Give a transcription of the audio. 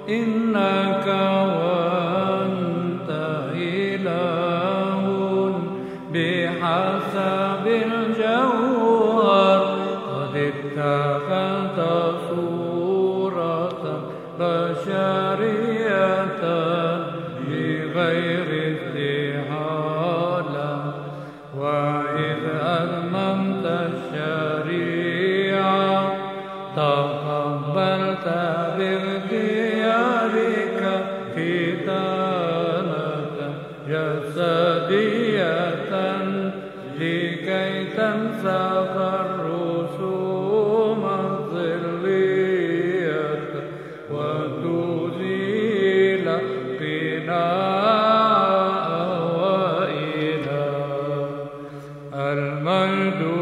إنك وأنت إله بحسب الجوهر، قد اتخذت صورة بشرية بغير استحالة. وإذ أتممت الشريعة تقبلت باختيارك ختانة جسدية لكي تنسخ الرسوم الظلية وتزيل قناع وإله. المجد